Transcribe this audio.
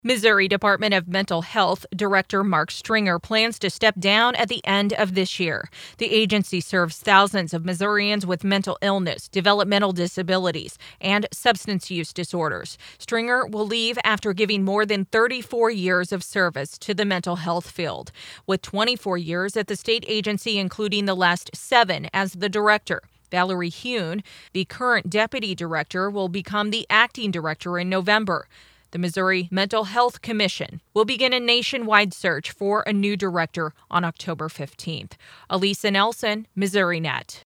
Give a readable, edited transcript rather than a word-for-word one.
Missouri Department of Mental Health Director Mark Stringer plans to step down at the end of this year. The agency serves thousands of Missourians with mental illness, developmental disabilities, and substance use disorders. Stringer will leave after giving more than 34 years of service to the mental health field, with 24 years at the state agency, including the last 7 as the director. Valerie Hune, the current deputy director, will become the acting director in November. The Missouri Mental Health Commission will begin a nationwide search for a new director on October 15th. Elisa Nelson, MissouriNet.